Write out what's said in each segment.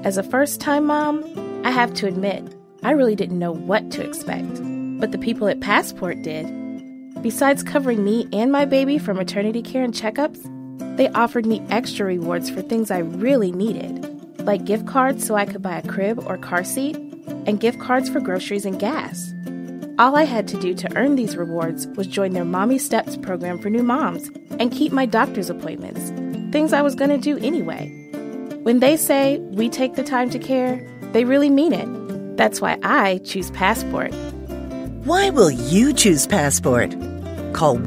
As a first-time mom, I have to admit, I really didn't know what to expect. But the people at Passport did. Besides covering me and my baby for maternity care and checkups, they offered me extra rewards for things I really needed, like gift cards so I could buy a crib or car seat, and gift cards for groceries and gas. All I had to do to earn these rewards was join their Mommy Steps program for new moms and keep my doctor's appointments, things I was going to do anyway. When they say we take the time to care, they really mean it. That's why I choose Passport. Why will you choose Passport? Call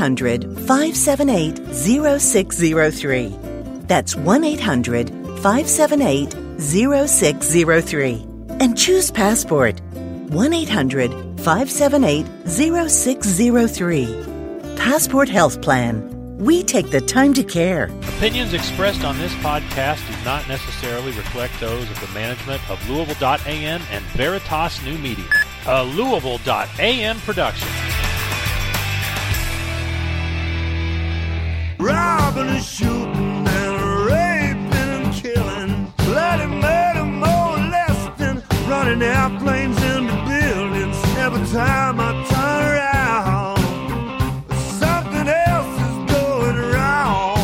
1-800-578-0603. That's 1-800-578-0603. And choose Passport. 1-800-578-0603. Passport Health Plan. We take the time to care. Opinions expressed on this podcast do not necessarily reflect those of the management of Louisville.am and Veritas New Media, a Louisville.am production. Robbing and shooting and raping and killing, bloody murder, molesting, running airplanes into buildings. Every time I turn around, something else is going wrong.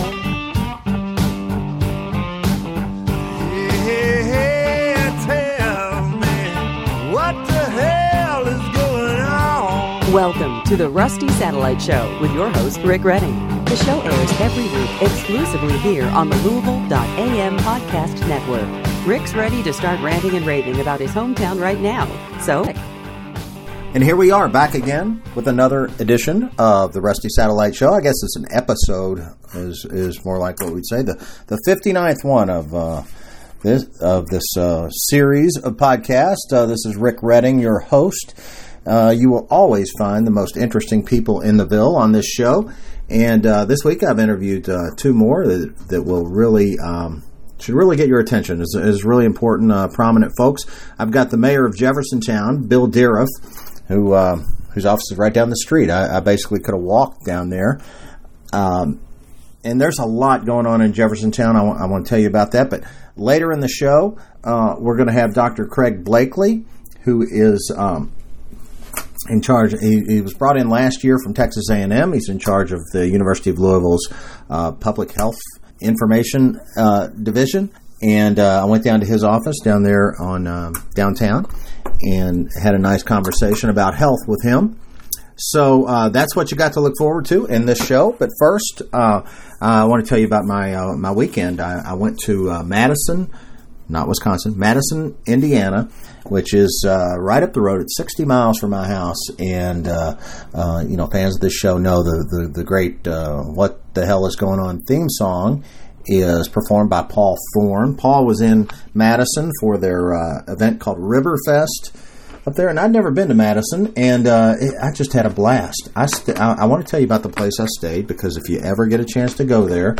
Hey, tell me, what the hell is going on? Welcome to the Rusty Satellite Show with your host, Rick Redding. The show airs every week exclusively here on the Louisville.am podcast network. Rick's ready to start ranting and raving about his hometown right now. So... And here we are back again with another edition of the Rusty Satellite Show. I guess it's an episode is more like what we'd say. The 59th one of this series of podcasts. This is Rick Redding, your host. You will always find the most interesting people in the Ville on this show. And this week I've interviewed two more that will really should really get your attention. Is really important, prominent folks. I've got the mayor of Jeffersontown, Bill Deariff, whose office is right down the street. I basically could have walked down there. And there's a lot going on in Jeffersontown. I want to tell you about that. But later in the show, we're going to have Dr. Craig Blakely, who is in charge. He was brought in last year from Texas A&M. He's in charge of the University of Louisville's Public Health Information Division. And I went down to his office down there on downtown and had a nice conversation about health with him. So that's what you got to look forward to in this show. But first, I want to tell you about my weekend. I went to Madison, not Wisconsin, Madison, Indiana, which is right up the road. It's 60 miles from my house. And, fans of this show know the great What the Hell is Going On theme song is performed by Paul Thorne. Paul was in Madison for their event called Riverfest up there, and I'd never been to Madison, and I just had a blast. I want to tell you about the place I stayed, because if you ever get a chance to go there,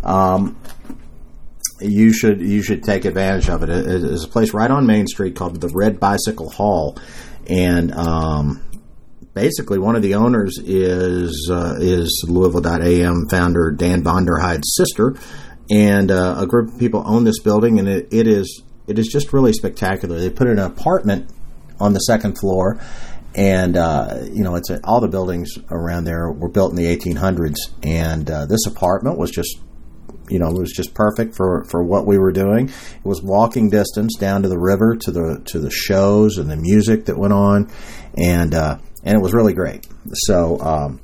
you should take advantage of it. It's a place right on Main Street called the Red Bicycle Hall, and basically one of the owners is Louisville.am founder Dan Vonderheid's sister, and a group of people own this building, and it is just really spectacular. They put an apartment on the second floor, and it's all the buildings around there were built in the 1800s, and this apartment was just perfect for what we were doing. It was walking distance down to the river, to the shows and the music that went on, and it was really great. So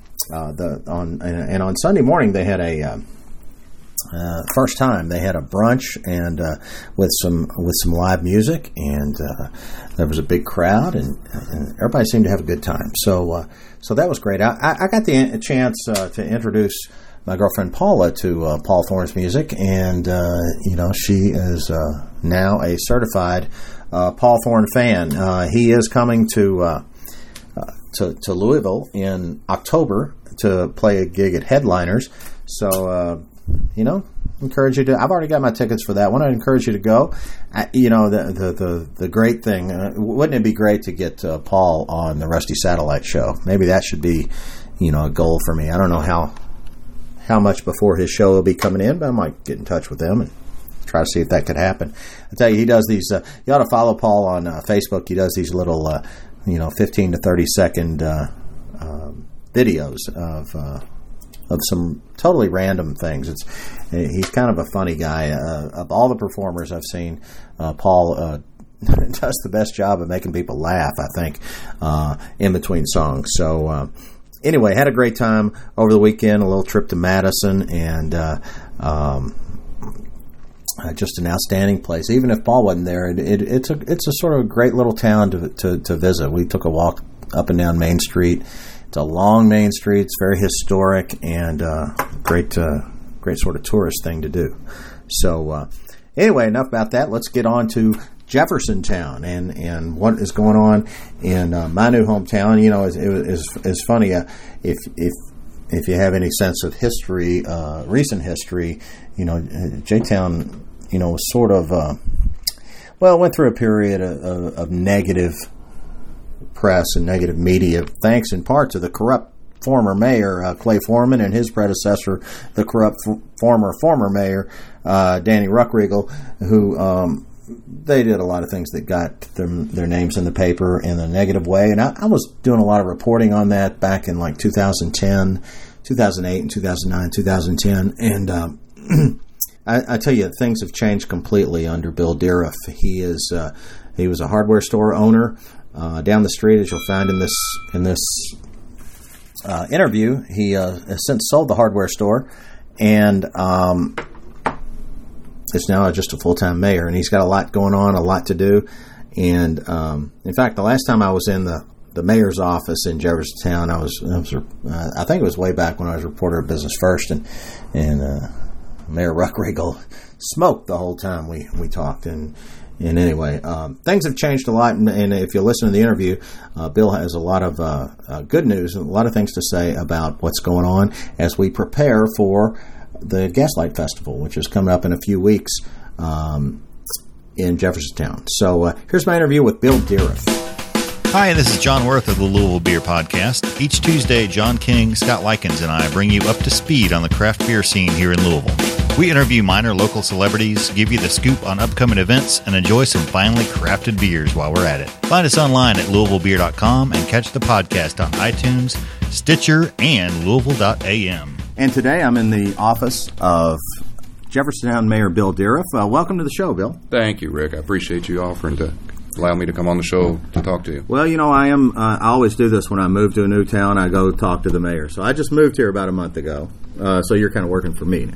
on Sunday morning they had a first time they had a brunch and with some live music, and there was a big crowd, and everybody seemed to have a good time. So that was great. I got the chance to introduce my girlfriend Paula to Paul Thorne's music, and she is now a certified Paul Thorne fan. He is coming to Louisville in October to play a gig at Headliners. So encourage you to. I've already got my tickets for that one. I encourage you to go. The great thing, wouldn't it be great to get Paul on the Rusty Satellite Show? Maybe that should be, a goal for me. I don't know how much before his show will be coming in, but I might get in touch with them and try to see if that could happen. I tell you, he does these. You ought to follow Paul on Facebook. He does these little, 15 to 30 second videos of some totally random things. He's kind of a funny guy. Of all the performers I've seen, Paul does the best job of making people laugh, I think, in between songs. So anyway, had a great time over the weekend, a little trip to Madison, and just an outstanding place. Even if Paul wasn't there, it's a sort of great little town to visit. We took a walk up and down Main Street. It's a long Main Street. It's very historic and great sort of tourist thing to do. So anyway, enough about that. Let's get on to Jeffersontown and what is going on in my new hometown. It's funny if you have any sense of history, recent history. J-Town, was sort of went through a period of negative press and negative media, thanks in part to the corrupt former mayor Clay Foreman and his predecessor, the corrupt former mayor Danny Ruckriegel, who they did a lot of things that got their names in the paper in a negative way. And I was doing a lot of reporting on that back in like 2010, 2008, and 2009, 2010. And I tell you, things have changed completely under Bill Deriff. He was a hardware store owner down the street, as you'll find in this interview. He has since sold the hardware store, and is now just a full-time mayor, and he's got a lot going on, a lot to do. And in fact, the last time I was in the mayor's office in Jeffersontown, I think it was way back when I was reporter at Business First, and Mayor Ruckriegel smoked the whole time we talked. And anyway, things have changed a lot, and if you listen to the interview, Bill has a lot of good news, a lot of things to say about what's going on as we prepare for the Gaslight Festival, which is coming up in a few weeks in Jeffersontown. So here's my interview with Bill Deriff. Hi, this is John Worth of the Louisville Beer Podcast. Each Tuesday, John King, Scott Likens, and I bring you up to speed on the craft beer scene here in Louisville. We interview minor local celebrities, give you the scoop on upcoming events, and enjoy some finely crafted beers while we're at it. Find us online at LouisvilleBeer.com and catch the podcast on iTunes, Stitcher, and Louisville.am. And today I'm in the office of Jeffersontown Mayor Bill Deriff. Welcome to the show, Bill. Thank you, Rick. I appreciate you offering to allow me to come on the show to talk to you. Well, I always do this when I move to a new town. I go talk to the mayor. So I just moved here about a month ago. So you're kind of working for me now.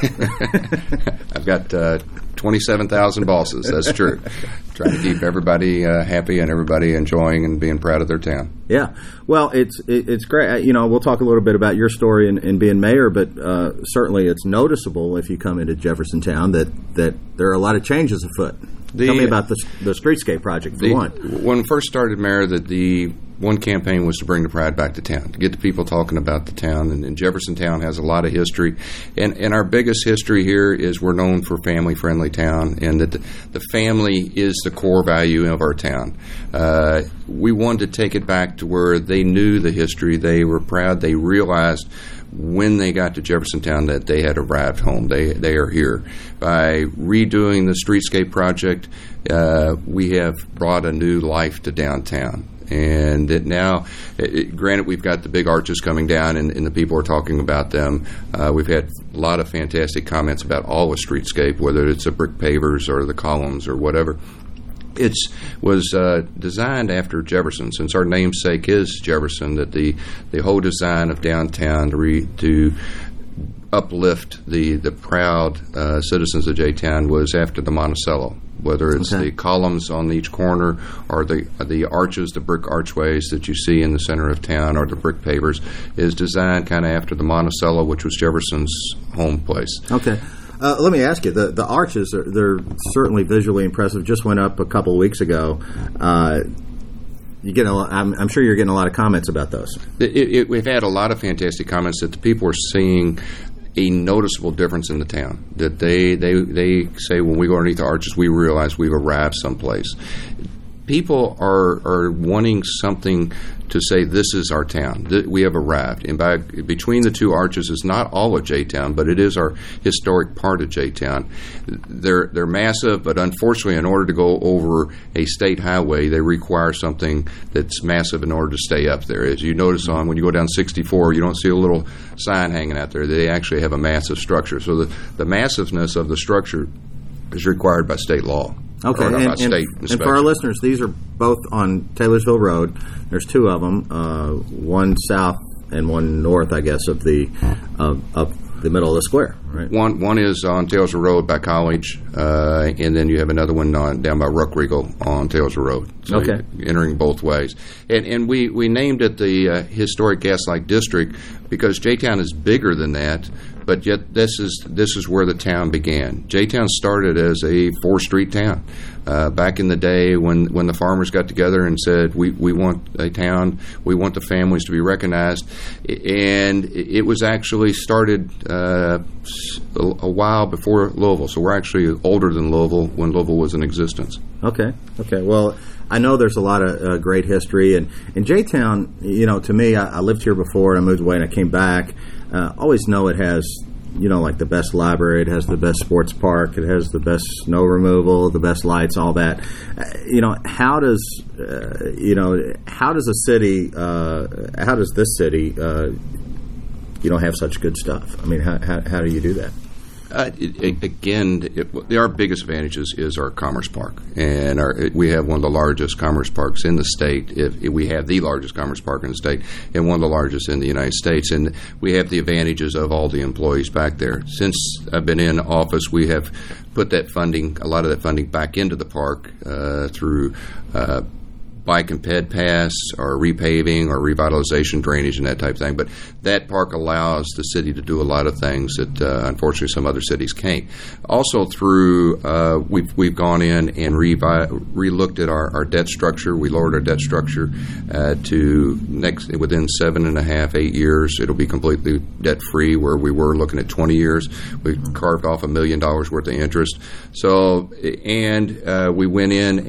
I've got 27,000 bosses. That's true. Trying to keep everybody happy and everybody enjoying and being proud of their town. Yeah. Well, it's great. We'll talk a little bit about your story in being mayor, but certainly it's noticeable if you come into Jeffersontown that there are a lot of changes afoot. Tell me about the Streetscape project, for one. When we first started mayor, the one campaign was to bring the pride back to town, to get the people talking about the town. And Jeffersontown has a lot of history. And our biggest history here is we're known for family-friendly town, and that the family is the core value of our town. We wanted to take it back to where they knew the history. They were proud. They realized when they got to Jeffersontown that they had arrived home. They are here. By redoing the Streetscape project, we have brought a new life to downtown. And that now, granted, we've got the big arches coming down, and the people are talking about them. We've had a lot of fantastic comments about all of Streetscape, whether it's the brick pavers or the columns or whatever. It was designed after Jefferson, since our namesake is Jefferson, that the whole design of downtown to uplift the proud citizens of J-Town was after the Monticello. Whether it's the columns on each corner or the arches, the brick archways that you see in the center of town, or the brick pavers, is designed kind of after the Monticello, which was Jefferson's home place. Okay. Let me ask you, the arches, they're certainly visually impressive. Just went up a couple of weeks ago. I'm sure you're getting a lot of comments about those. We've had a lot of fantastic comments that the people are seeing a noticeable difference in the town. That they say when we go underneath the arches, we realize we've arrived someplace. people are wanting something to say, this is our town. We have arrived. And between the two arches is not all of J-Town, but it is our historic part of J-Town. They're massive, but unfortunately, in order to go over a state highway, they require something that's massive in order to stay up there. As you notice when you go down 64, you don't see a little sign hanging out there. They actually have a massive structure. So the massiveness of the structure is required by state law. Okay, and for our listeners, these are both on Taylorsville Road. There's two of them, one south and one north, I guess, of the middle of the square. Right. One is on Taylorsville Road by College, and then you have another one down by Ruckregal on Taylorsville Road. So okay, entering both ways. And we named it the Historic Gaslight District because J-Town is bigger than that. But yet, this is where the town began. J-Town started as a 4-street town. Back in the day when the farmers got together and said, we want a town, we want the families to be recognized. And it was actually started a while before Louisville. So we're actually older than Louisville when Louisville was in existence. Okay. Well, I know there's a lot of great history. And J-Town, to me, I lived here before and I moved away and I came back. Always know it has, like the best library, it has the best sports park, it has the best snow removal, the best lights, all that. How does this city, have such good stuff? I mean, how do you do that? Our biggest advantage is our Commerce Park, and we have one of the largest commerce parks in the state. We have the largest commerce park in the state, and one of the largest in the United States. And we have the advantages of all the employees back there. Since I've been in office, we have put a lot of that funding back into the park through bike and ped paths or repaving or revitalization, drainage, and that type of thing. But that park allows the city to do a lot of things that unfortunately some other cities can't. Also through we've gone in and re-looked at our debt structure. We lowered our debt structure to within 7.5-8 years it'll be completely debt free, where we were looking at 20 years. We carved off $1 million worth of interest. So we went in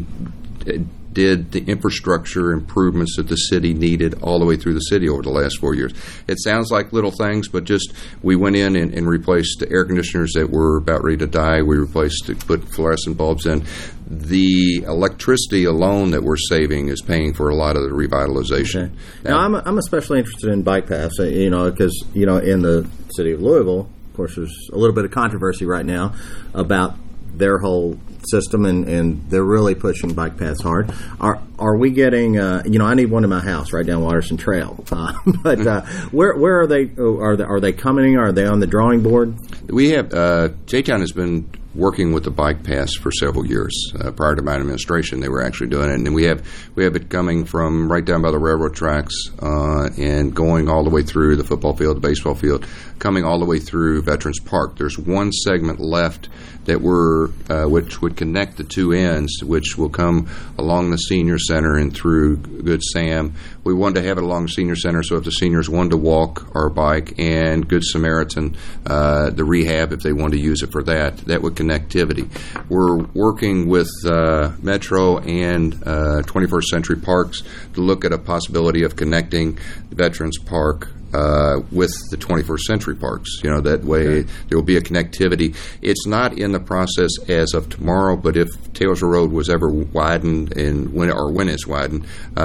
and did the infrastructure improvements that the city needed all the way through the city over the last 4 years. It sounds like little things, but we went in and replaced the air conditioners that were about ready to die. We put fluorescent bulbs in. The electricity alone that we're saving is paying for a lot of the revitalization. Okay. Now I'm especially interested in bike paths, because in the city of Louisville, of course, there's a little bit of controversy right now about their whole system, and they're really pushing bike paths hard. Are we getting? I need one in my house right down Watterson Trail. But where are they? Are they coming? Are they on the drawing board? We have J-Town has been working with the bike paths for several years. Prior to my administration, they were actually doing it, and we have it coming from right down by the railroad tracks and going all the way through the football field, the baseball field, coming all the way through Veterans Park. There's one segment left that which would connect the two ends, which will come along the senior center and through Good Sam. We wanted to have it along the senior center, so if the seniors wanted to walk or bike, and Good Samaritan, the rehab, if they wanted to use it for that would connectivity. We're working with Metro and 21st Century Parks to look at a possibility of connecting Veterans Park with the 21st Century Parks. That way there will be a connectivity. It's not in the process as of tomorrow, but if Taylorsville Road was ever widened, and when it's widened,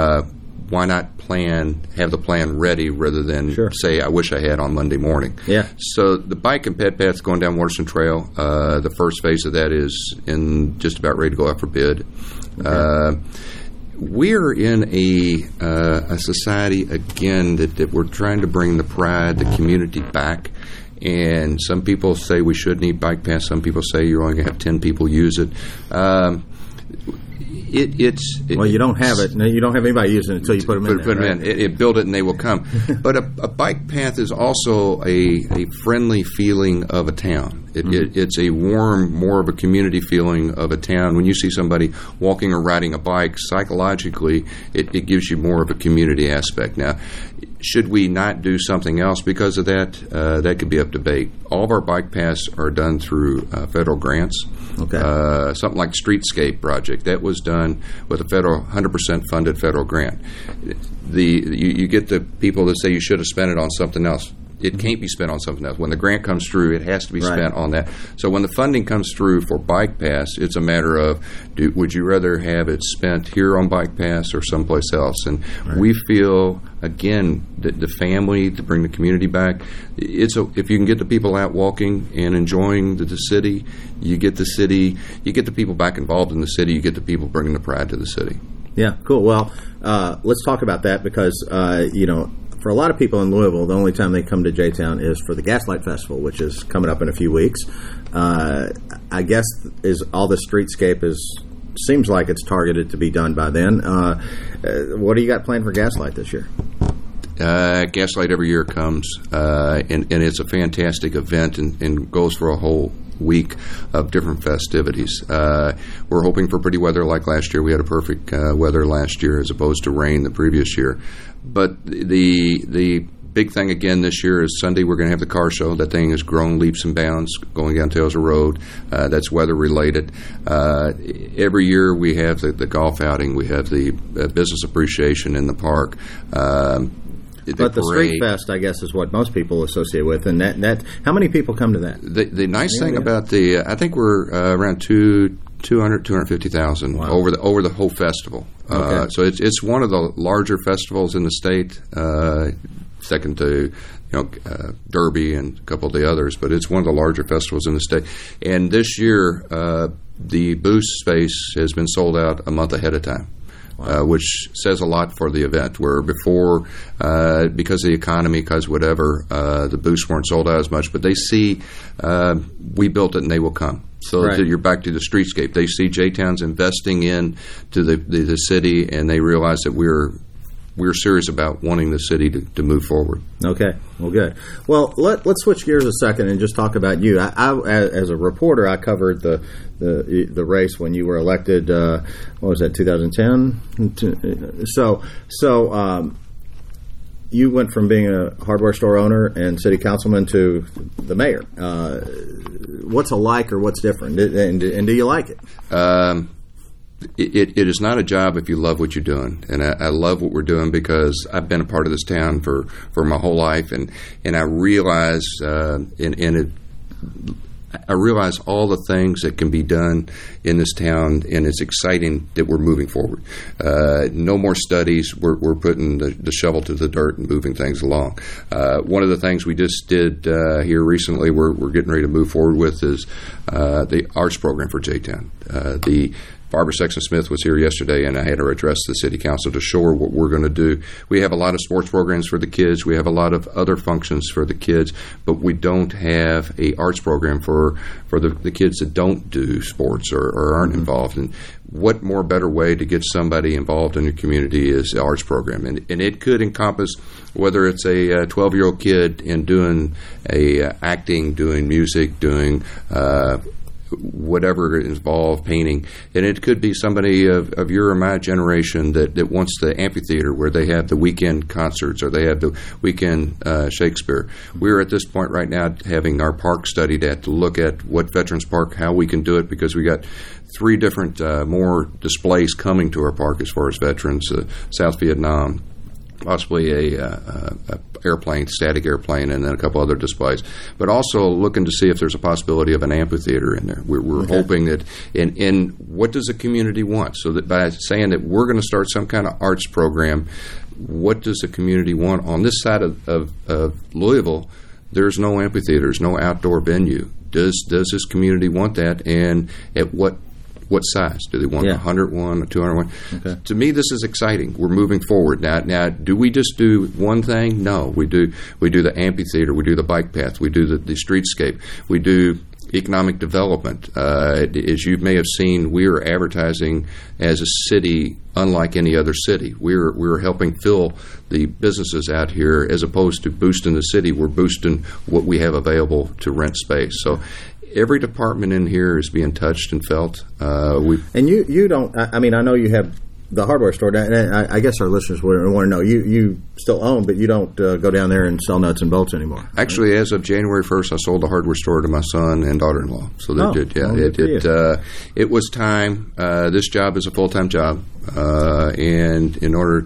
why not have the plan ready rather than say, I wish I had on Monday morning. Yeah. So the bike and ped paths going down Watterson Trail, the first phase of that is just about ready to go out for bid. Okay. We're in a society, again, that we're trying to bring the pride, the community back. And some people say we should need bike paths. Some people say you're only going to have 10 people use it. You don't have it. You don't have anybody using it until you put them in there. Put them in. Build it and they will come. But a bike path is also a friendly feeling of a town. It's a warm, more of a community feeling of a town. When you see somebody walking or riding a bike, psychologically, it gives you more of a community aspect. Now, Should we not do something else because of that? That could be up to debate. All of our bike paths are done through federal grants. Okay. Something like Streetscape project that was done with a federal 100% funded federal grant. You get the people that say you should have spent it on something else. It can't be spent on something else. When the grant comes through, it has to be spent on that. So when the funding comes through for Bike Pass, it's a matter of would you rather have it spent here on Bike Pass or someplace else? And we feel, again, that the family, to bring the community back, if you can get the people out walking and enjoying the city, you get the people back involved in the city, you get the people bringing the pride to the city. Yeah, cool. Well, let's talk about that because, for a lot of people in Louisville, the only time they come to J-Town is for the Gaslight Festival, which is coming up in a few weeks. I guess all the streetscape seems like it's targeted to be done by then. What do you got planned for Gaslight this year? Gaslight every year comes, and it's a fantastic event and goes for a whole week of different festivities. We're hoping for pretty weather like last year. We had a perfect weather last year as opposed to rain the previous year. But the big thing again this year is Sunday we're going to have the car show. That thing has grown leaps and bounds going down Taylor Road. That's weather related. Every year we have the golf outing. We have the business appreciation in the park. But the Street Fest, I guess, is what most people associate with. And that how many people come to that? The nice thing about I think we're around 250,000 over the whole festival. Okay. So it's one of the larger festivals in the state, second to Derby and a couple of the others. But it's one of the larger festivals in the state. And this year, the booth space has been sold out a month ahead of time. Which says a lot for the event, where before, because of the economy, because whatever, the booths weren't sold out as much, but they see we built it and they will come. So you're back to the streetscape. They see J-Town's investing in to the city, and they realize that we're serious about wanting the city to move forward. Okay, well, good. Well, let's switch gears a second and just talk about you. I as a reporter, I covered the race when you were elected. What was that, 2010? So you went from being a hardware store owner and city councilman to the mayor. What's alike or what's different, and do you like it? It is not a job if you love what you're doing, and I love what we're doing because I've been a part of this town for my whole life, and I realize I realize all the things that can be done in this town, and it's exciting that we're moving forward. No more studies. We're putting the shovel to the dirt and moving things along. One of the things we just did here recently we're getting ready to move forward with is the arts program for J-Town. Barbara Sexton-Smith was here yesterday, and I had her address the city council to show her what we're going to do. We have a lot of sports programs for the kids. We have a lot of other functions for the kids, but we don't have a arts program for the kids that don't do sports or aren't involved. And what more better way to get somebody involved in your community is the arts program. And it could encompass whether it's a 12-year-old kid and doing acting, doing music, doing whatever involved, painting, and it could be somebody of your or my generation that wants the amphitheater where they have the weekend concerts or they have the weekend Shakespeare. We're at this point right now having our park studied to look at what Veterans Park, how we can do it, because we got 3 different more displays coming to our park as far as veterans, South Vietnam, possibly a static airplane, and then a couple other displays. But also looking to see if there's a possibility of an amphitheater in there. We're hoping that, and what does the community want? So that by saying that we're going to start some kind of arts program, what does the community want? On this side of Louisville, there's no amphitheaters, no outdoor venue. Does this community want that, and at what size? Do they want 101 or 201? Okay. To me, this is exciting. We're moving forward. Now, do we just do one thing? No. We do the amphitheater. We do the bike path. We do the streetscape. We do economic development. As you may have seen, we are advertising as a city unlike any other city. We're helping fill the businesses out here as opposed to boosting the city. We're boosting what we have available to rent space. So every department in here is being touched and felt. And you don't. I mean, I know you have the hardware store, I guess our listeners want to know, you still own, but you don't go down there and sell nuts and bolts anymore. Right? Actually, as of January 1st, I sold the hardware store to my son and daughter-in-law. So it was time. This job is a full-time job, and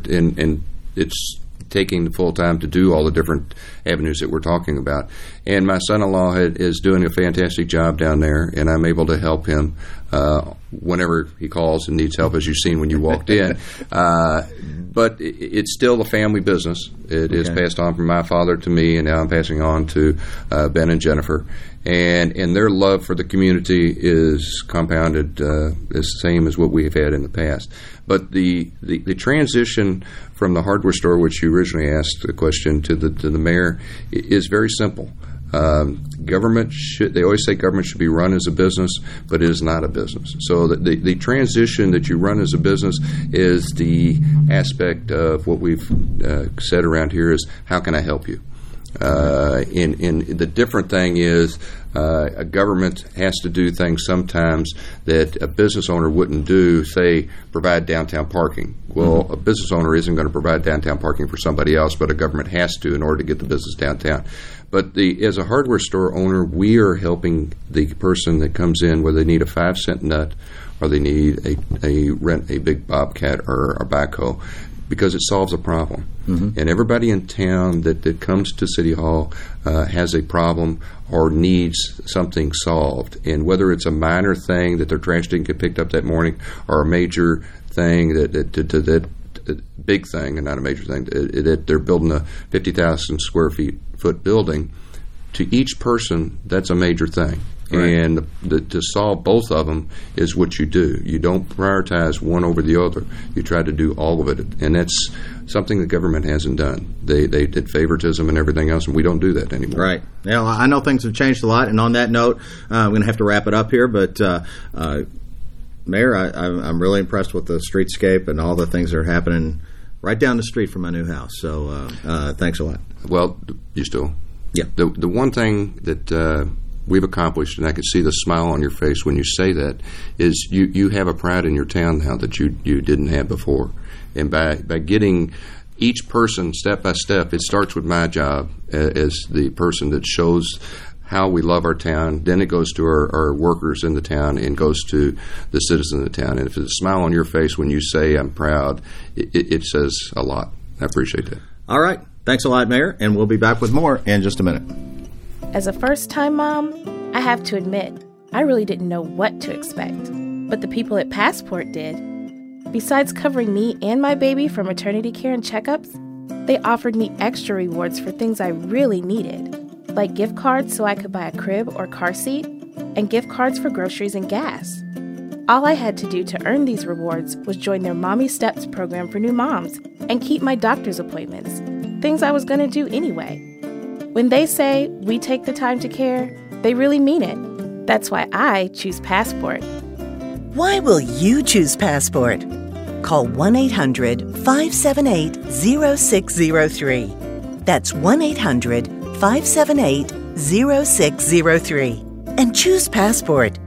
it's taking the full time to do all the different avenues that we're talking about. And my son-in-law is doing a fantastic job down there, and I'm able to help him whenever he calls and needs help, as you've seen when you walked in. But it's still a family business. It is passed on from my father to me, and now I'm passing on to Ben and Jennifer. And their love for the community is compounded the same as what we have had in the past. But the transition from the hardware store, which you originally asked the question, to the mayor is very simple. Government they always say government should be run as a business, but it is not a business. So the transition that you run as a business is the aspect of what we've said around here is, how can I help you? And the different thing is a government has to do things sometimes that a business owner wouldn't do, say, provide downtown parking. Well, a business owner isn't going to provide downtown parking for somebody else, but a government has to in order to get the business downtown. But as a hardware store owner, we are helping the person that comes in, whether they need a 5-cent nut or they need rent a big bobcat or a backhoe, because it solves a problem. And everybody in town that comes to City Hall has a problem or needs something solved. And whether it's a minor thing that their trash didn't get picked up that morning, or a major thing that big thing, and not a major thing, that they're building a 50,000 square foot building, to each person, that's a major thing. Right. And to solve both of them is what you do. You don't prioritize one over the other. You try to do all of it. And that's something the government hasn't done. They did favoritism and everything else, and we don't do that anymore. Right. Now, I know things have changed a lot, and on that note, I'm going to have to wrap it up here, but Mayor, I'm really impressed with the streetscape and all the things that are happening right down the street from my new house. So thanks a lot. Well, you still. Yeah. The one thing that we've accomplished, and I can see the smile on your face when you say that, is you have a pride in your town now that you didn't have before. And by getting each person step by step, it starts with my job as the person that shows how we love our town. Then it goes to our workers in the town and goes to the citizens of the town. And if there's a smile on your face when you say I'm proud, it says a lot. I appreciate that. All right. Thanks a lot, Mayor. And we'll be back with more in just a minute. As a first-time mom, I have to admit, I really didn't know what to expect. But the people at Passport did. Besides covering me and my baby for maternity care and checkups, they offered me extra rewards for things I really needed, like gift cards so I could buy a crib or car seat, and gift cards for groceries and gas. All I had to do to earn these rewards was join their Mommy Steps program for new moms and keep my doctor's appointments, things I was going to do anyway. When they say we take the time to care, they really mean it. That's why I choose Passport. Why will you choose Passport? Call 1-800-578-0603. That's 1-800-578-0603. And choose Passport.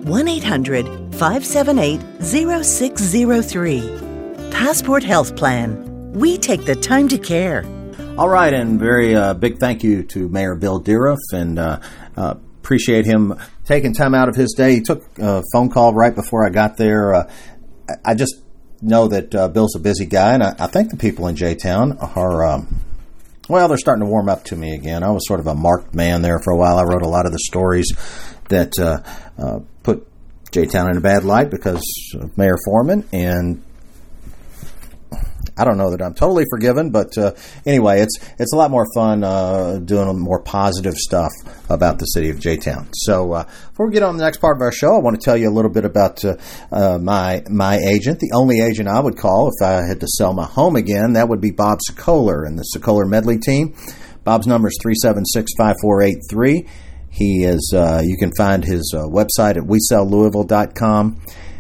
1-800-578-0603. Passport Health Plan. We take the time to care. All right, and very big thank you to Mayor Bill Deeruff, and appreciate him taking time out of his day. He took a phone call right before I got there. I just know that Bill's a busy guy, and I think the people in J-Town are, they're starting to warm up to me again. I was sort of a marked man there for a while. I wrote a lot of the stories that put J-Town in a bad light because of Mayor Foreman, and I don't know that I'm totally forgiven, but anyway, it's a lot more fun doing more positive stuff about the city of J-Town. So before we get on the next part of our show, I want to tell you a little bit about my agent, the only agent I would call if I had to sell my home again. That would be Bob Sokoler and the Sokoler Medley team. Bob's number is 376-5483. He is. You can find his website at WeSellLouisville.com,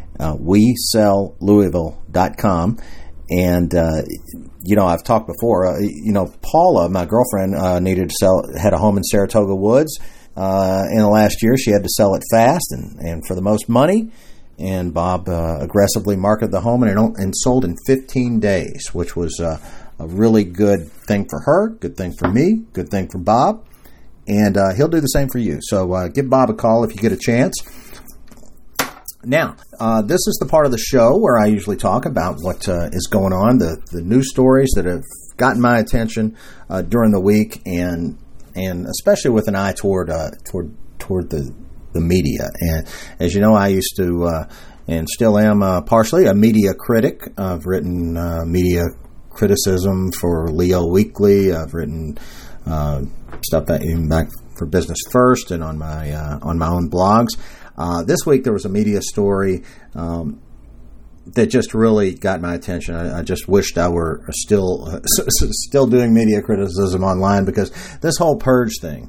WeSellLouisville.com. And, I've talked before, Paula, my girlfriend, had a home in Saratoga Woods. In the last year, she had to sell it fast and for the most money. and Bob aggressively marketed the home and sold in 15 days, which was a really good thing for her, good thing for me, good thing for Bob, and he'll do the same for you. So give Bob a call if you get a chance. Now, this is the part of the show where I usually talk about what is going on, the news stories that have gotten my attention during the week, and especially with an eye toward the media. And as you know, I used to and still am partially a media critic. I've written media criticism for Leo Weekly. I've written stuff even back for Business First and on my own blogs. This week there was a media story that just really got my attention. I just wished I were still doing media criticism online, because this whole purge thing,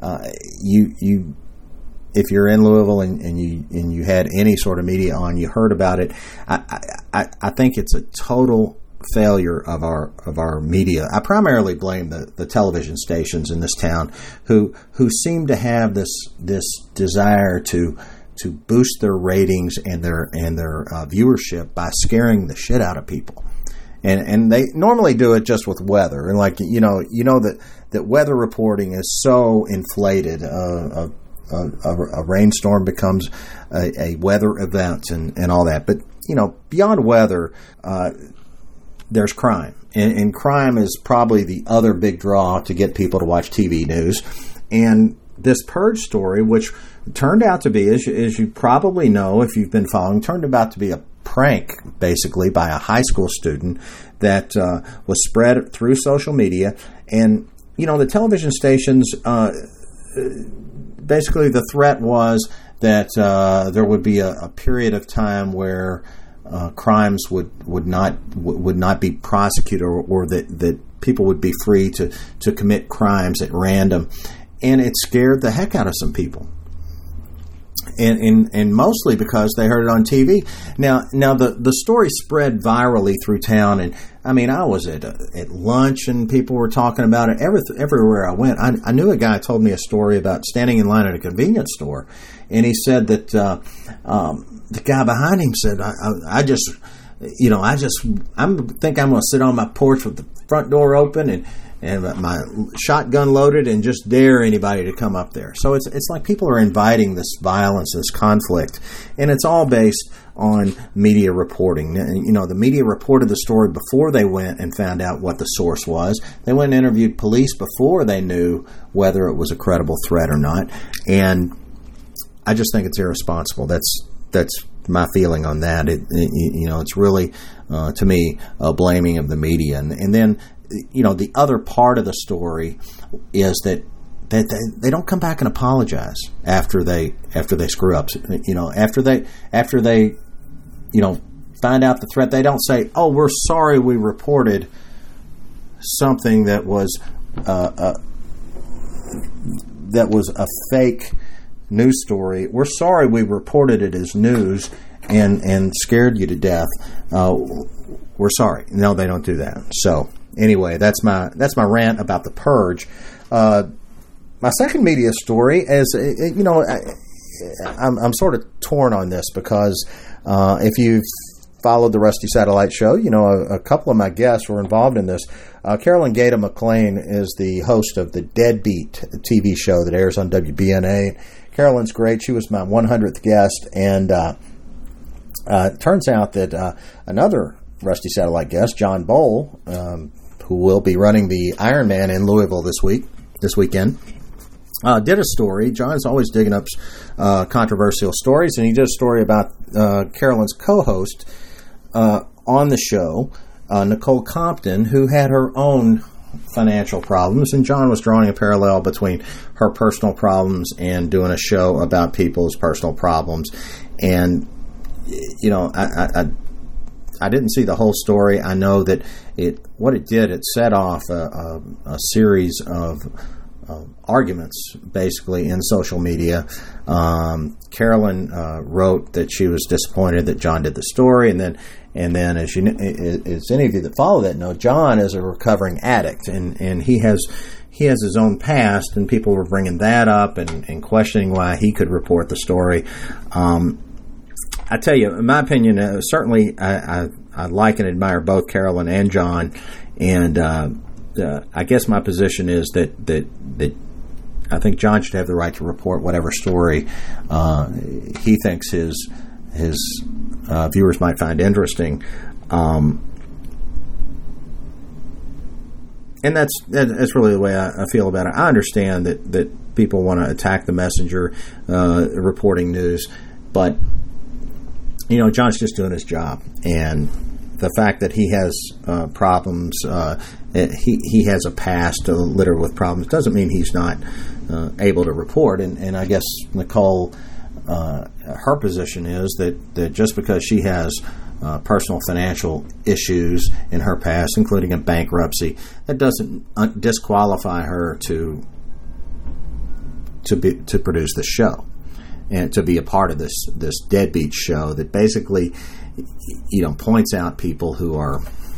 if you're in Louisville and you had any sort of media on, you heard about it. I think it's a total failure of our media. I primarily blame the television stations in this town who seem to have this desire to boost their ratings and their viewership by scaring the shit out of people. And they normally do it just with weather. And like, you know that weather reporting is so inflated. A rainstorm becomes a weather event and all that. But, beyond weather, there's crime. And crime is probably the other big draw to get people to watch TV news. And this purge story, which turned out to be, as you probably know if you've been following, turned out to be a prank, basically, by a high school student that was spread through social media. And, the television stations, basically the threat was that there would be a period of time where crimes would not be prosecuted, or that people would be free to commit crimes at random. And it scared the heck out of some people. And mostly because they heard it on TV. Now the story spread virally through town, and I mean, I was at lunch and people were talking about it everywhere I went. I knew a guy told me a story about standing in line at a convenience store, and he said that the guy behind him said, I think I'm going to sit on my porch with the front door open and my shotgun loaded and just dare anybody to come up there. So it's like people are inviting this violence, this conflict, and it's all based on media reporting. The media reported the story before they went and found out what the source was. They went and interviewed police before they knew whether it was a credible threat or not. And I just think it's irresponsible. That's my feeling on that. It's really, to me, a blaming of the media. And then, the other part of the story is that they don't come back and apologize after they screw up. After they find out the threat, they don't say, "Oh, we're sorry we reported something that was a fake news story. We're sorry we reported it as news and scared you to death. We're sorry." No, they don't do that. So anyway, that's my rant about the purge. My second media story is, I'm sort of torn on this because if you've followed the Rusty Satellite Show, a couple of my guests were involved in this. Carolyn Gata McLean is the host of the Deadbeat TV show that airs on WBNA. Carolyn's great. She was my 100th guest, and it turns out that another Rusty Satellite guest, John Bowl, who will be running the Ironman in Louisville this weekend, did a story. John's always digging up controversial stories, and he did a story about Carolyn's co-host on the show, Nicole Compton, who had her own financial problems, and John was drawing a parallel between her personal problems and doing a show about people's personal problems. And I didn't see the whole story. I know that it set off a series of arguments, basically, in social media. Carolyn wrote that she was disappointed that John did the story, and then as any of you that follow that know, John is a recovering addict, and he has his own past, and people were bringing that up and questioning why he could report the story. I tell you, in my opinion, certainly I like and admire both Carolyn and John, and I guess my position is that I think John should have the right to report whatever story he thinks his viewers might find interesting. And that's really the way I feel about it. I understand that people want to attack the messenger reporting news, but John's just doing his job, and the fact that he has problems, he has a past littered with problems, doesn't mean he's not able to report. And I guess Nicole, her position is that just because she has personal financial issues in her past, including a bankruptcy, that doesn't disqualify her to produce the show and to be a part of this deadbeat show that basically points out people who are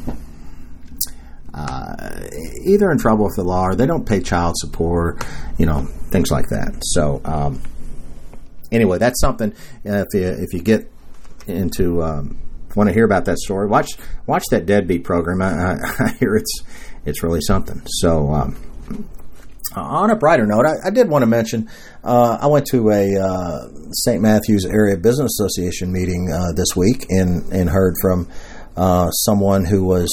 either in trouble with the law or they don't pay child support, things like that. So anyway, that's something. If you get into want to hear about that story, watch that Deadbeat program. I hear it's really something. So on a brighter note, I did want to mention I went to a St. Matthews Area Business Association meeting this week and heard from someone who was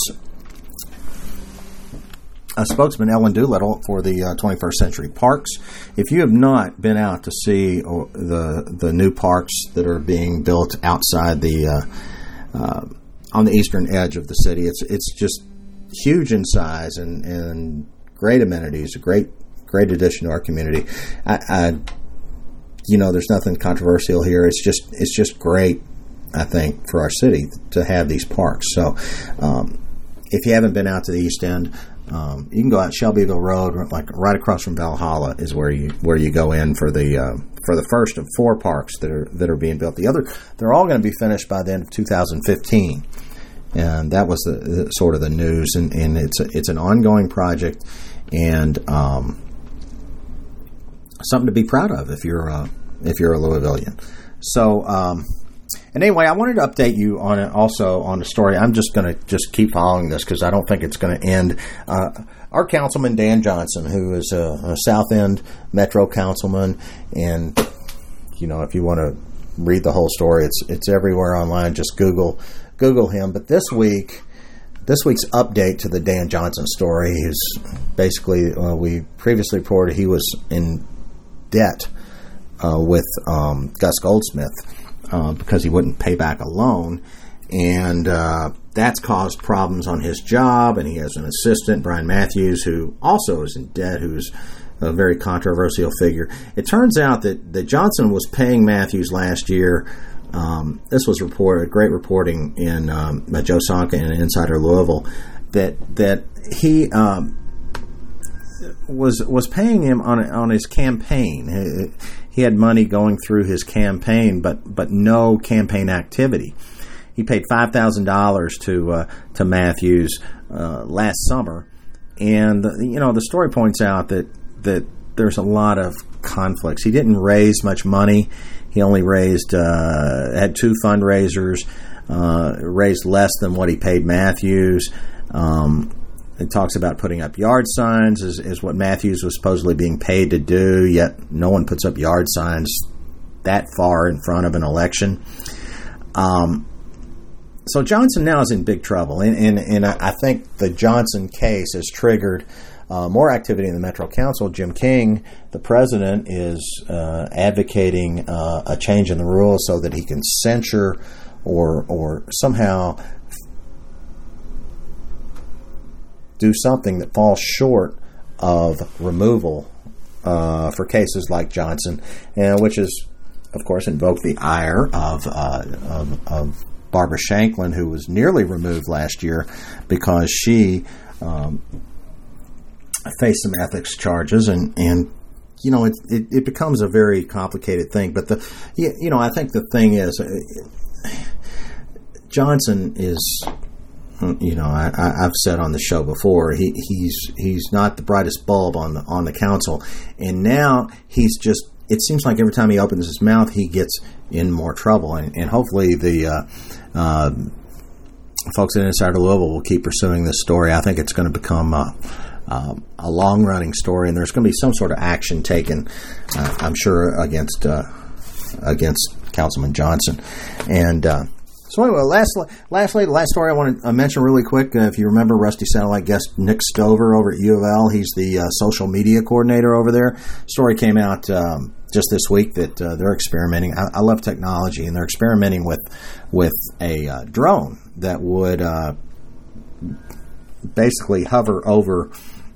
a spokesman, Ellen Doolittle, for the 21st Century Parks. If you have not been out to see the new parks that are being built outside on the eastern edge of the city, it's just huge in size and great amenities, a great addition to our community. There's nothing controversial here. It's just great, I think, for our city to have these parks. So if you haven't been out to the East End, you can go out Shelbyville Road, like right across from Valhalla, is where you go in for the first of 4 parks that are being built. They're all going to be finished by the end of 2015, and that was the sort of the news. And it's an ongoing project, and something to be proud of if you're a Louisvillian. So. And anyway, I wanted to update you on it also on the story. I'm just going to keep following this because I don't think it's going to end. Our councilman, Dan Johnson, who is a South End Metro councilman, and, if you want to read the whole story, it's everywhere online. Just Google him. But this week's update to the Dan Johnson story is basically, we previously reported he was in debt with Gus Goldsmith. Because he wouldn't pay back a loan, and that's caused problems on his job. And he has an assistant, Brian Matthews, who also is in debt, who's a very controversial figure. It turns out that Johnson was paying Matthews last year. This was great reporting in by Joe Sonka in Insider Louisville, that he was paying him on his campaign. He had money going through his campaign, but no campaign activity. He paid $5,000 to Matthews last summer, and the story points out that there's a lot of conflicts. He didn't raise much money. He only had 2 fundraisers, raised less than what he paid Matthews. It talks about putting up yard signs is what Matthews was supposedly being paid to do, yet no one puts up yard signs that far in front of an election. So Johnson now is in big trouble, and I think the Johnson case has triggered more activity in the Metro Council. Jim King, the president, is advocating a change in the rules so that he can censure or somehow do something that falls short of removal for cases like Johnson, which is, of course, invoked the ire of Barbara Shanklin, who was nearly removed last year because she faced some ethics charges, and it becomes a very complicated thing. But I think the thing is, Johnson is. I've said on the show before, he's not the brightest bulb on the council, and now he's just it seems like every time he opens his mouth, he gets in more trouble. And hopefully the folks at Insider Louisville will keep pursuing this story. I think it's going to become a long-running story, and there's going to be some sort of action taken, I'm sure, against Councilman Johnson. And so anyway, lastly, the last story I want to mention really quick. If you remember Rusty Satellite guest Nick Stover over at U of L, he's the social media coordinator over there. Story came out just this week that they're experimenting. I love technology, and they're experimenting with a drone that would basically hover over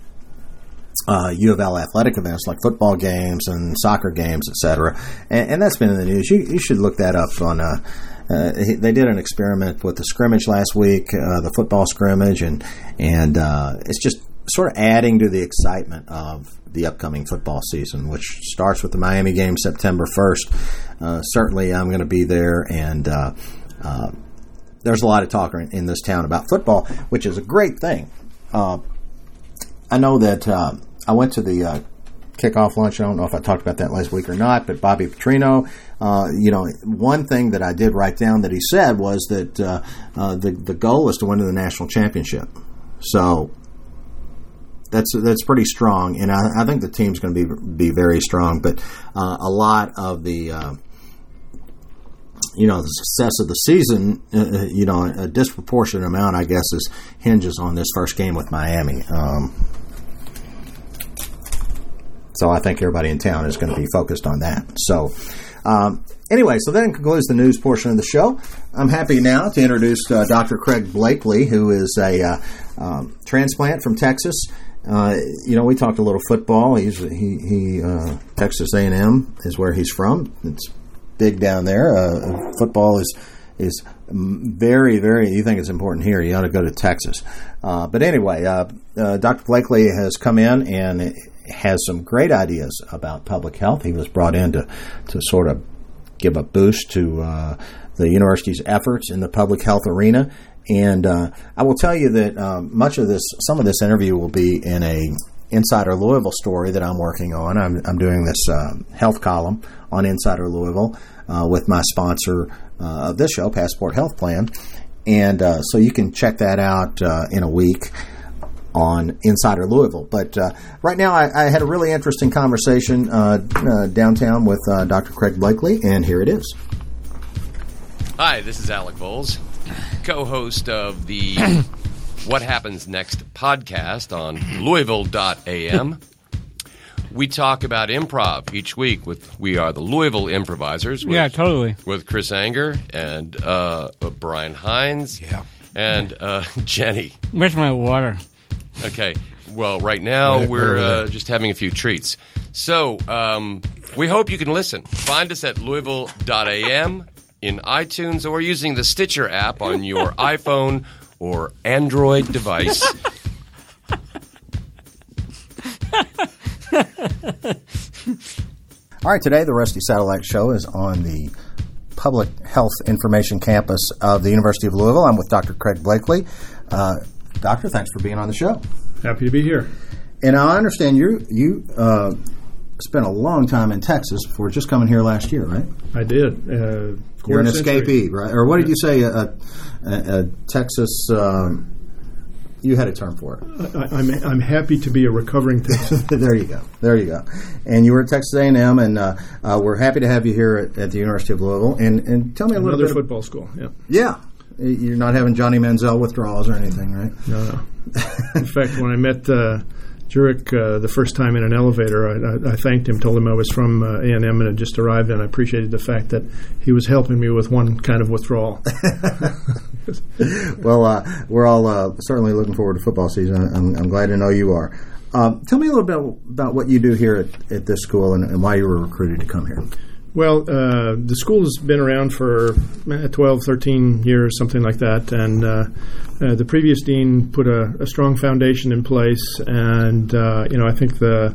U of L athletic events like football games and soccer games, etc. And that's been in the news. You should look that up on. They did an experiment with the scrimmage last week, the football scrimmage, and it's just sort of adding to the excitement of the upcoming football season, which starts with the Miami game September 1st. Certainly, I'm going to be there, and there's a lot of talk in this town about football, which is a great thing. I know that I went to the kickoff lunch. I don't know if I talked about that last week or not, but Bobby Petrino, one thing that I did write down that he said was that the goal is to win the national championship. So that's pretty strong, and I think the team's going to be very strong. But a lot of the the success of the season, a disproportionate amount, I guess, hinges on this first game with Miami. So I think everybody in town is going to be focused on that. So anyway, so that concludes the news portion of the show. I'm happy now to introduce Dr. Craig Blakely, who is a transplant from Texas. We talked a little football. He Texas A&M is where he's from. It's big down there. Football is very, very. You think it's important here? You ought to go to Texas. But anyway, Dr. Blakely has come in and has some great ideas about public health. He was brought in to sort of give a boost to the university's efforts in the public health arena. And I will tell you that some of this interview will be in a Insider Louisville story that I'm working on. I'm doing this health column on Insider Louisville with my sponsor of this show, Passport Health Plan. And so you can check that out in a week on Insider Louisville. But right now I had a really interesting conversation downtown with Dr. Craig Blakely, and here it is. Hi, this is Alec Voles, co-host of the What Happens Next podcast on Louisville.am. We talk about improv each week we are the Louisville Improvisers. Totally. With Chris Anger and Brian Hines and Jenny. Where's my water? Okay. Well, right now we're just having a few treats. So we hope you can listen. Find us at Louisville.am in iTunes or using the Stitcher app on your iPhone or Android device. All right, today the Rusty Satellite Show is on the Public Health Information Campus of the University of Louisville. I'm with Dr. Craig Blakely. Doctor, thanks for being on the show. Happy to be here. And I understand you spent a long time in Texas before just coming here last year, right? I did. You're an escapee, right? Or what did you say? A Texas. You had a term for it. I'm happy to be a recovering Texas. There you go. And you were at Texas A&M, and we're happy to have you here at the University of Louisville. And tell me a little bit. Another football school. Yeah. Yeah. You're not having Johnny Manziel withdrawals or anything, right? No. In fact, when I met Jurek the first time in an elevator, I thanked him, told him I was from A&M and had just arrived, and I appreciated the fact that he was helping me with one kind of withdrawal. Well, we're all certainly looking forward to football season. I'm glad to know you are. Tell me a little bit about what you do here at this school and why you were recruited to come here. Well, the school has been around for 12, 13 years, something like that, and the previous dean put a strong foundation in place, and I think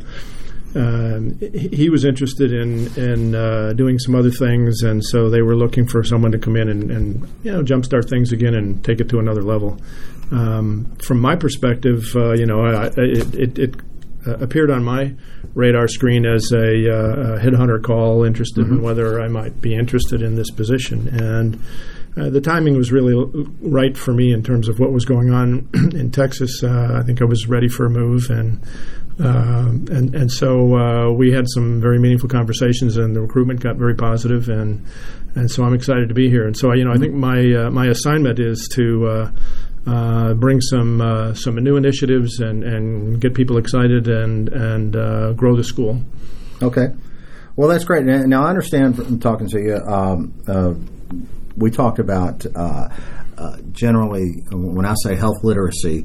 he was interested in doing some other things, and so they were looking for someone to come in and jumpstart things again and take it to another level. From my perspective, it appeared on my radar screen as a headhunter call, interested in whether I might be interested in this position. And the timing was really right for me in terms of what was going on in Texas. I think I was ready for a move, and so we had some very meaningful conversations, and the recruitment got very positive, and so I'm excited to be here. And so I think my assignment is to bring some new initiatives and get people excited and grow the school. Okay. Well, that's great. Now, I understand from talking to you, we talked about generally, when I say health literacy,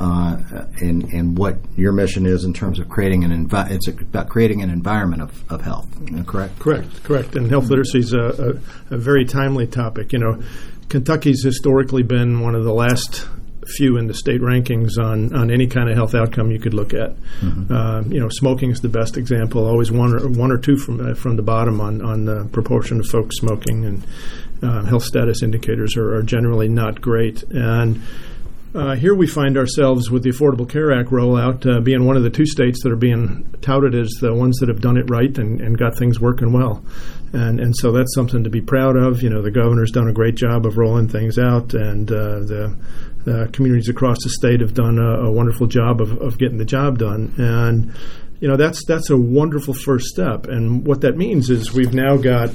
and what your mission is in terms of creating it's about creating an environment of health. Correct? Correct. And health literacy is a very timely topic. Kentucky's historically been one of the last few in the state rankings on any kind of health outcome you could look at. Smoking is the best example. Always one or two from the bottom on the proportion of folks smoking, and health status indicators are generally not great. And here we find ourselves with the Affordable Care Act rollout being one of the two states that are being touted as the ones that have done it right and got things working well. And so that's something to be proud of. The governor's done a great job of rolling things out, and the communities across the state have done a wonderful job of getting the job done. And, that's a wonderful first step. And what that means is we've now got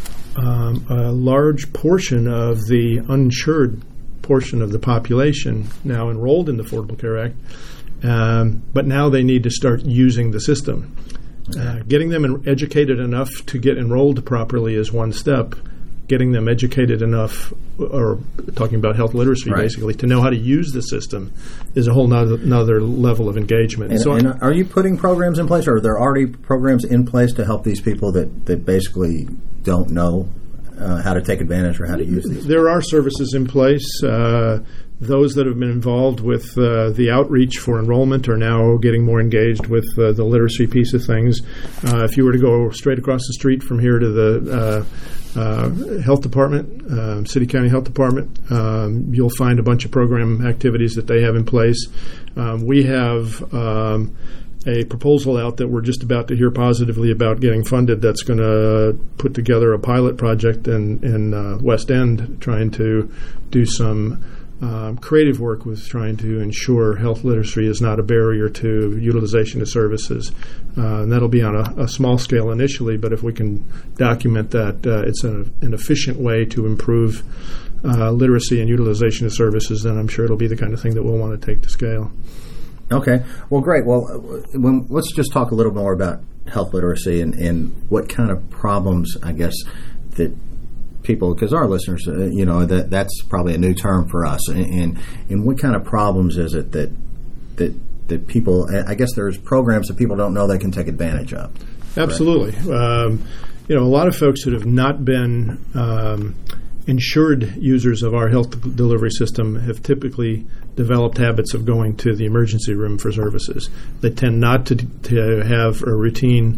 a large portion of the uninsured portion of the population now enrolled in the Affordable Care Act, but now they need to start using the system. Getting them educated enough to get enrolled properly is one step. Getting them educated enough, or talking about health literacy, basically, to know how to use the system is a whole nother level of engagement. And are you putting programs in place, or are there already programs in place to help these people that basically don't know how to take advantage or how to use these? There are services in place. Those that have been involved with the outreach for enrollment are now getting more engaged with the literacy piece of things. If you were to go straight across the street from here to the health department, City County Health Department, you'll find a bunch of program activities that they have in place. We have a proposal out that we're just about to hear positively about getting funded that's going to put together a pilot project in West End, trying to do some creative work with trying to ensure health literacy is not a barrier to utilization of services. And that'll be on a small scale initially, but if we can document that it's an efficient way to improve literacy and utilization of services, then I'm sure it'll be the kind of thing that we'll want to take to scale. Okay. Well, great. Well, let's just talk a little more about health literacy and what kind of problems, I guess, that people, because our listeners, that's probably a new term for us. And what kind of problems is it that people, I guess there's programs that people don't know they can take advantage of. Absolutely. A lot of folks that have not been insured users of our health delivery system have typically developed habits of going to the emergency room for services. They tend not to have a routine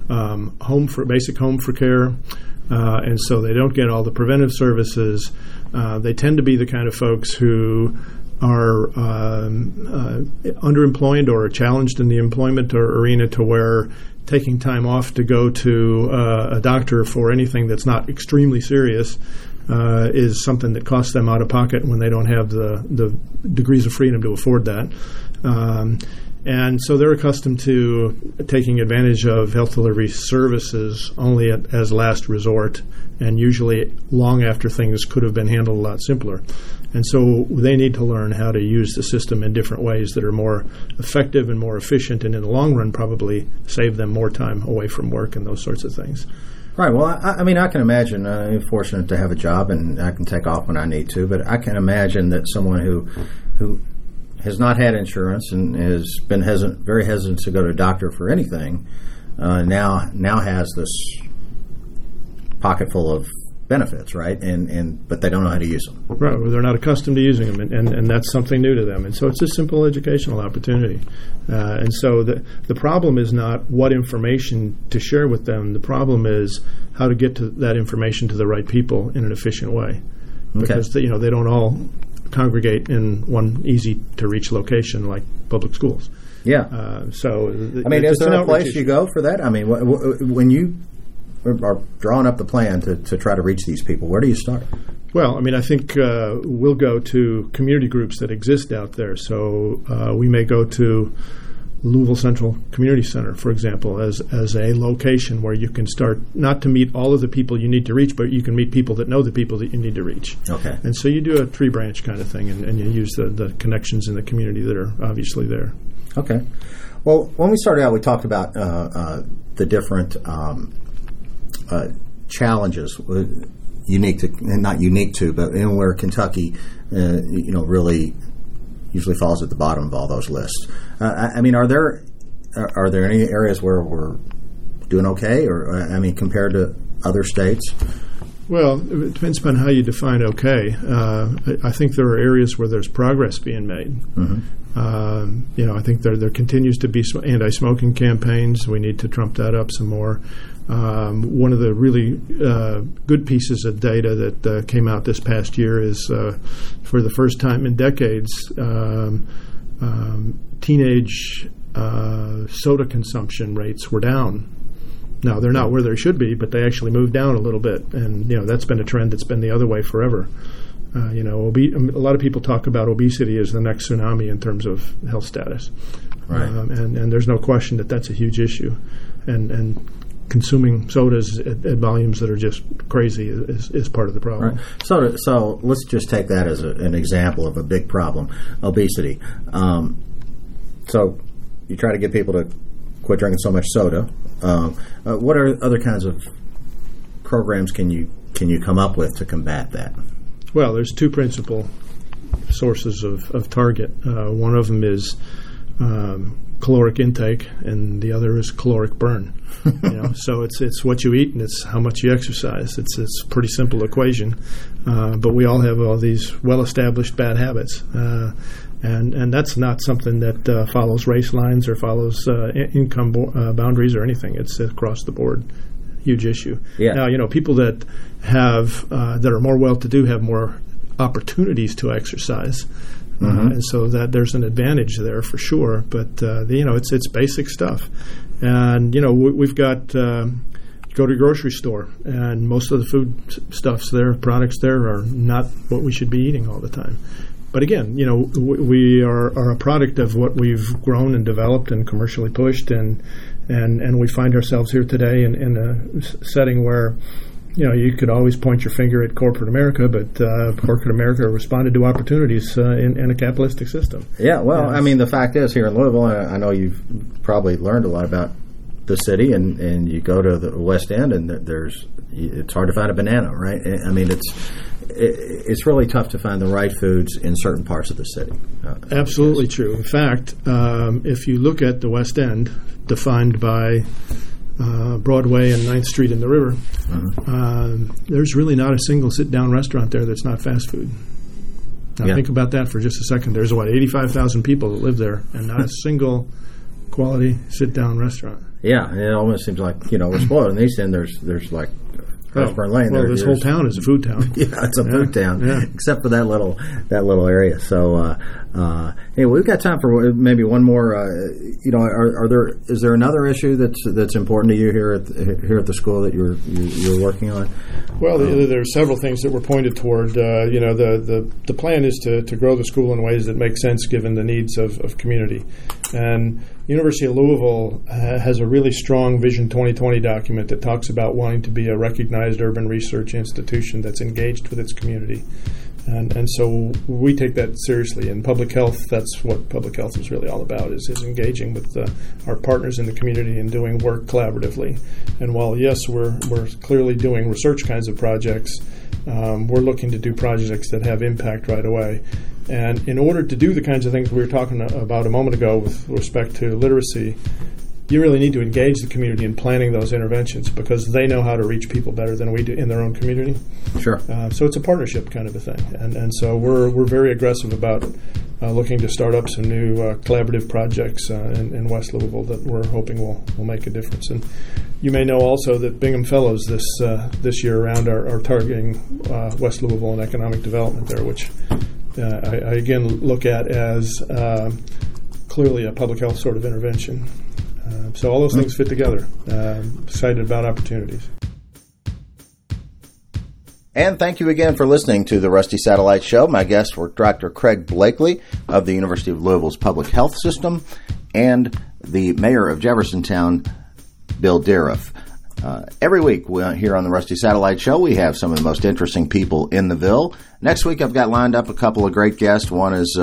basic home for care, and so they don't get all the preventive services. They tend to be the kind of folks who are underemployed or challenged in the employment arena to where taking time off to go to a doctor for anything that's not extremely serious is something that costs them out of pocket when they don't have the degrees of freedom to afford that. And so they're accustomed to taking advantage of health delivery services only as last resort, and usually long after things could have been handled a lot simpler. And so they need to learn how to use the system in different ways that are more effective and more efficient, and in the long run probably save them more time away from work and those sorts of things. Right. Well, I mean, I can imagine. I'm fortunate to have a job, and I can take off when I need to. But I can imagine that someone who has not had insurance and has been very hesitant to go to a doctor for anything, now has this pocket full of benefits, right? But they don't know how to use them. Right. Well, they're not accustomed to using them, and that's something new to them. And so it's a simple educational opportunity. And so the problem is not what information to share with them. The problem is how to get to that information to the right people in an efficient way. Because they don't all congregate in one easy-to-reach location like public schools. Yeah. Is there a place you go for that? I mean, when you are drawing up the plan to try to reach these people, where do you start? Well, I mean, I think we'll go to community groups that exist out there. So we may go to Louisville Central Community Center, for example, as a location where you can start not to meet all of the people you need to reach, but you can meet people that know the people that you need to reach. Okay. And so you do a tree branch kind of thing, and you use the connections in the community that are obviously there. Okay. Well, when we started out, we talked about the different challenges unique to, and not unique to, but in where Kentucky, really usually falls at the bottom of all those lists. I mean, are there any areas where we're doing okay, or compared to other states? Well, it depends upon how you define okay. I think there are areas where there's progress being made. Mm-hmm. I think there continues to be anti-smoking campaigns. We need to trump that up some more. One of the really good pieces of data that came out this past year is, for the first time in decades, teenage soda consumption rates were down. Now, they're not where they should be, but they actually moved down a little bit. And, that's been a trend that's been the other way forever. A lot of people talk about obesity as the next tsunami in terms of health status. Right. And there's no question that that's a huge issue. And consuming sodas at volumes that are just crazy is part of the problem. Right. So let's just take that as an example of a big problem, obesity. So you try to get people to quit drinking so much soda. What are other kinds of programs can you come up with to combat that? Well, there's two principal sources of target. One of them is caloric intake, and the other is caloric burn. So it's what you eat and it's how much you exercise. It's a pretty simple equation, but we all have all these well-established bad habits, and that's not something that follows race lines or follows income boundaries or anything. It's across the board. Huge issue. Yeah. Now, people that have that are more well-to-do have more opportunities to exercise. Mm-hmm. And so that there's an advantage there for sure, but it's basic stuff, and we've got go to a grocery store, and most of the food products there are not what we should be eating all the time. But again, we are a product of what we've grown and developed and commercially pushed, and we find ourselves here today in a setting where. You could always point your finger at corporate America, but corporate America responded to opportunities in a capitalistic system. Yeah, well, the fact is, here in Louisville, I know you've probably learned a lot about the city, and you go to the West End, and it's hard to find a banana, right? It's really tough to find the right foods in certain parts of the city. Absolutely true. In fact, if you look at the West End, defined by Broadway and 9th Street in the river, mm-hmm. There's really not a single sit-down restaurant there that's not fast food. Now think about that for just a second. There's 85,000 people that live there, and not a single quality sit-down restaurant. Yeah, and it almost seems like we're spoiled. In the East End, there's like Ashburn Lane. Well, this whole town is a food town. Yeah, it's a food town, except for that little area. So, we've got time for maybe one more. Is there another issue that's important to you here at the school that you're working on? Well, there are several things that we're pointed toward. The plan is to grow the school in ways that make sense given the needs of community. And University of Louisville has a really strong Vision 2020 document that talks about wanting to be a recognized urban research institution that's engaged with its community. And so we take that seriously. In public health, that's what public health is really all about, is engaging with our partners in the community and doing work collaboratively. And while, yes, we're clearly doing research kinds of projects, we're looking to do projects that have impact right away. And in order to do the kinds of things we were talking about a moment ago with respect to literacy, you really need to engage the community in planning those interventions because they know how to reach people better than we do in their own community. Sure. So it's a partnership kind of a thing. And so we're very aggressive about looking to start up some new collaborative projects in West Louisville that we're hoping will make a difference. And you may know also that Bingham Fellows this year around are targeting West Louisville and economic development there, which I again look at as clearly a public health sort of intervention. So all those things fit together. Excited about opportunities. And thank you again for listening to the Rusty Satellite Show. My guests were Dr. Craig Blakely of the University of Louisville's Public Health System and the Mayor of Jeffersontown, Bill Deriff. Every week here on the Rusty Satellite Show, we have some of the most interesting people in the Ville. Next week, I've got lined up a couple of great guests. One is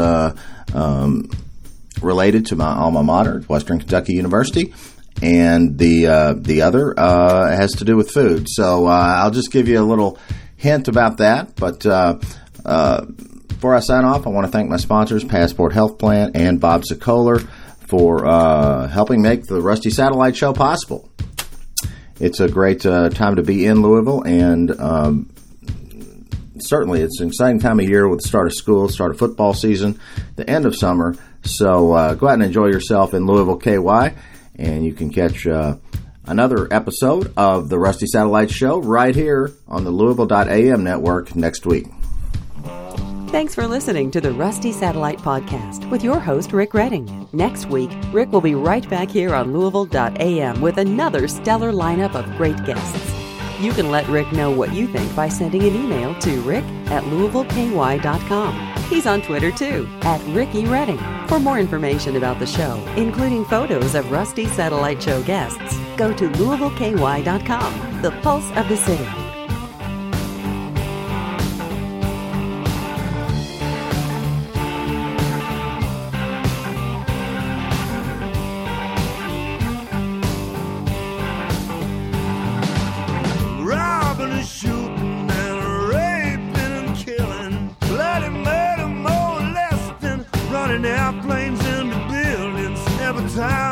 related to my alma mater, Western Kentucky University, and the other has to do with food. So I'll just give you a little hint about that. But before I sign off, I want to thank my sponsors, Passport Health Plan and Bob Sokoler, for helping make the Rusty Satellite Show possible. It's a great time to be in Louisville, and certainly it's an exciting time of year with the start of school, start of football season, the end of summer. So go out and enjoy yourself in Louisville, KY, and you can catch another episode of the Rusty Satellite Show right here on the Louisville.am network next week. Thanks for listening to the Rusty Satellite Podcast with your host, Rick Redding. Next week, Rick will be right back here on Louisville.am with another stellar lineup of great guests. You can let Rick know what you think by sending an email to rick@louisvilleky.com. He's on Twitter, too, @Ricky Redding. For more information about the show, including photos of Rusty Satellite Show guests, go to louisvilleky.com, the pulse of the city. Airplanes into buildings every time